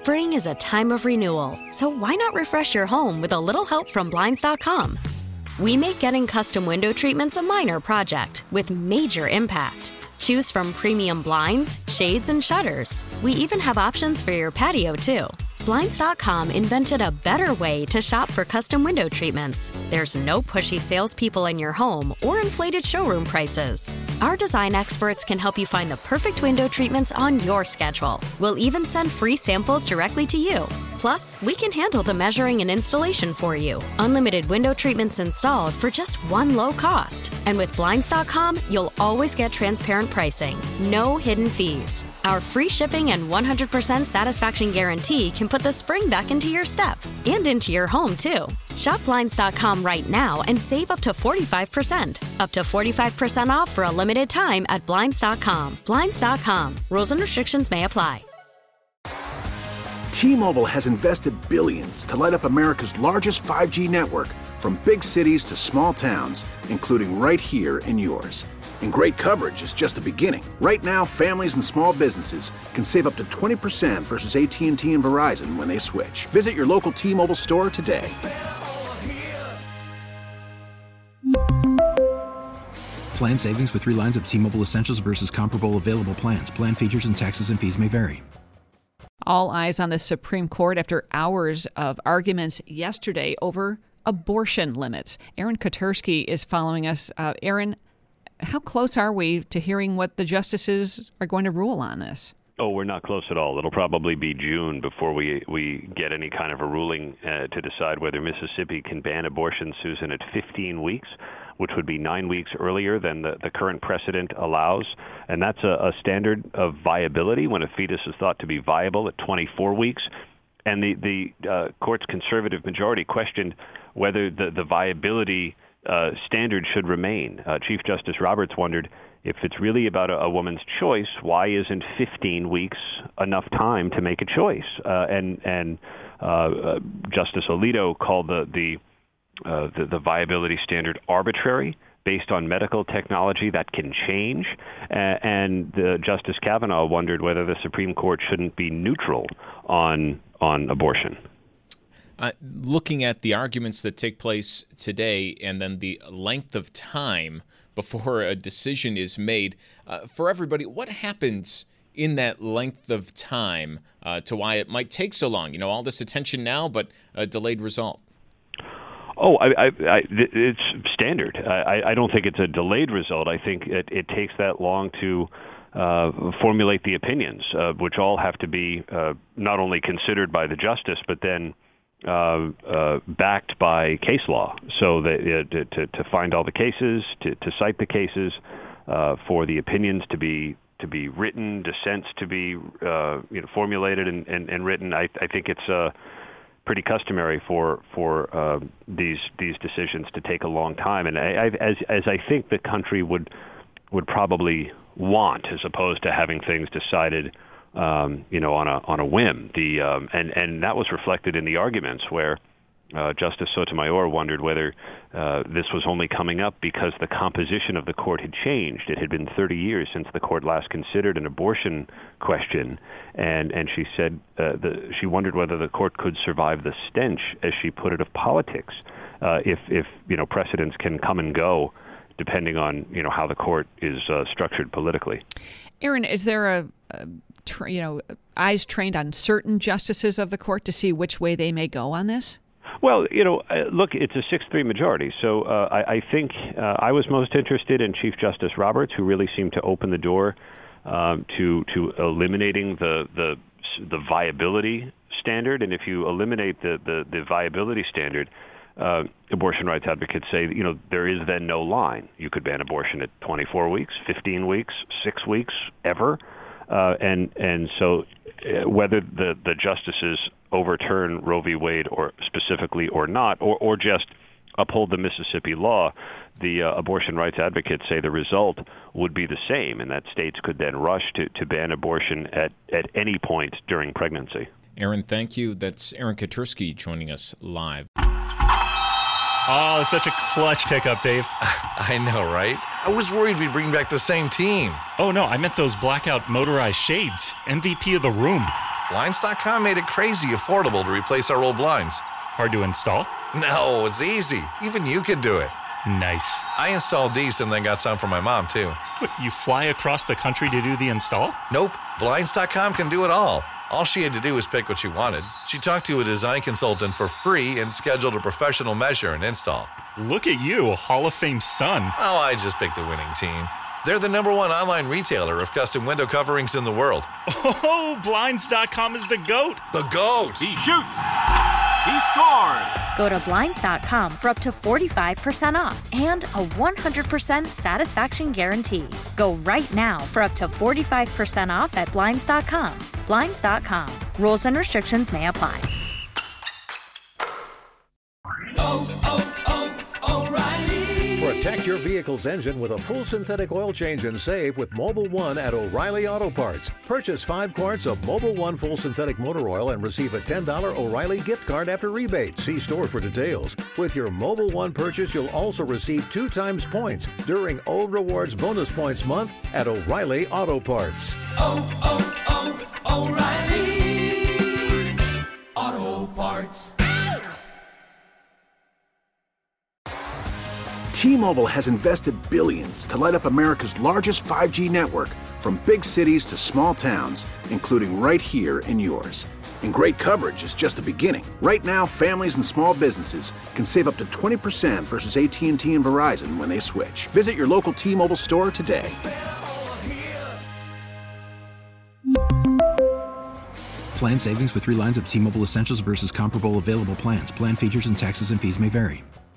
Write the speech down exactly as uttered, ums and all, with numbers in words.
Spring is a time of renewal, so why not refresh your home with a little help from Blinds dot com? We make getting custom window treatments a minor project with major impact. Choose from premium blinds, shades, and shutters. We even have options for your patio, too. Blinds dot com invented a better way to shop for custom window treatments. There's no pushy salespeople in your home or inflated showroom prices. Our design experts can help you find the perfect window treatments on your schedule. We'll even send free samples directly to you. Plus, we can handle the measuring and installation for you. Unlimited window treatments installed for just one low cost. And with Blinds dot com, you'll always get transparent pricing. No hidden fees. Our free shipping and one hundred percent satisfaction guarantee can put the spring back into your step and into your home, too. Shop Blinds dot com right now and save up to forty-five percent. Up to forty-five percent off for a limited time at Blinds dot com. Blinds dot com. Rules and restrictions may apply. T-Mobile has invested billions to light up America's largest five G network, from big cities to small towns, including right here in yours. And great coverage is just the beginning. Right now, families and small businesses can save up to twenty percent versus A T and T and Verizon when they switch. Visit your local T-Mobile store today. Plan savings with three lines of T-Mobile Essentials versus comparable available plans. Plan features and taxes and fees may vary. All eyes on the Supreme Court after hours of arguments yesterday over abortion limits. Aaron Katersky is following us. Uh, Aaron, how close are we to hearing what the justices are going to rule on this? Oh, we're not close at all. It'll probably be June before we we get any kind of a ruling uh, to decide whether Mississippi can ban abortion, Susan, at fifteen weeks, which would be nine weeks earlier than the, the current precedent allows. And that's a, a standard of viability when a fetus is thought to be viable at twenty-four weeks. And the, the uh, court's conservative majority questioned whether the, the viability uh, standard should remain. Uh, Chief Justice Roberts wondered, if it's really about a, a woman's choice, why isn't fifteen weeks enough time to make a choice? Uh, and and uh, uh, Justice Alito called the the, uh, the the viability standard arbitrary, based on medical technology that can change. Uh, and uh, Justice Kavanaugh wondered whether the Supreme Court shouldn't be neutral on on abortion. Uh, looking at the arguments that take place today and then the length of time before a decision is made, uh, for everybody, what happens in that length of time uh, to why it might take so long? You know, all this attention now, but a delayed result. Oh, I, I, I, it's standard. I, I don't think it's a delayed result. I think it, it takes that long to uh, formulate the opinions, uh, which all have to be uh, not only considered by the justice, but then uh, uh, backed by case law. So that uh, to, to find all the cases, to, to cite the cases, uh, for the opinions to be to be written, dissents to be uh, you know formulated and, and, and written. I, I think it's uh, pretty customary for for uh, these these decisions to take a long time, and I, I, as as I think the country would would probably want, as opposed to having things decided, um, you know, on a on a whim. The um, and and that was reflected in the arguments where uh, Justice Sotomayor wondered whether uh, this was only coming up because the composition of the court had changed. It had been thirty years since the court last considered an abortion question, and and she said uh, the, she wondered whether the court could survive the stench, as she put it, of politics, uh, if if you know precedents can come and go depending on you know how the court is uh, structured politically. Aaron, is there a, a tra- you know eyes trained on certain justices of the court to see which way they may go on this? Well, you know, look, it's a six three majority. So uh, I, I think uh, I was most interested in Chief Justice Roberts, who really seemed to open the door um, to to eliminating the, the the viability standard. And if you eliminate the, the, the viability standard, uh, abortion rights advocates say, you know, there is then no line. You could ban abortion at twenty-four weeks, fifteen weeks, six weeks, ever. Uh, and and so uh, whether the, the justices overturn Roe v. Wade or specifically or not, or, or just uphold the Mississippi law, the uh, abortion rights advocates say the result would be the same, and that states could then rush to, to ban abortion at, at any point during pregnancy. Aaron, thank you. That's Aaron Katersky joining us live. Oh, such a clutch pickup, Dave. I know, right? I was worried we'd bring back the same team. Oh, no, I meant those blackout motorized shades. M V P of the room. Blinds dot com made it crazy affordable to replace our old blinds. Hard to install? No, it's easy. Even you could do it. Nice. I installed these and then got some for my mom, too. What, you fly across the country to do the install? Nope. Blinds dot com can do it all. All she had to do was pick what she wanted. She talked to a design consultant for free and scheduled a professional measure and install. Look at you, Hall of Fame son. Oh, I just picked the winning team. They're the number one online retailer of custom window coverings in the world. Oh, Blinds dot com is the GOAT. The GOAT. He shoots. He scores. Go to Blinds dot com for up to forty-five percent off and a one hundred percent satisfaction guarantee. Go right now for up to forty-five percent off at Blinds dot com. Blinds dot com. Rules and restrictions may apply. Oh, oh, oh, O'Reilly. Protect your vehicle's engine with a full synthetic oil change and save with Mobil one at O'Reilly Auto Parts. Purchase five quarts of Mobil one full synthetic motor oil and receive a ten dollars O'Reilly gift card after rebate. See store for details. With your Mobil one purchase, you'll also receive two times points during O Rewards Bonus Points Month at O'Reilly Auto Parts. Oh, oh, oh, O'Reilly Auto Parts. T-Mobile has invested billions to light up America's largest five G network, from big cities to small towns, including right here in yours. And great coverage is just the beginning. Right now, families and small businesses can save up to twenty percent versus A T and T and Verizon when they switch. Visit your local T-Mobile store today. Plan savings with three lines of T-Mobile Essentials versus comparable available plans. Plan features and taxes and fees may vary.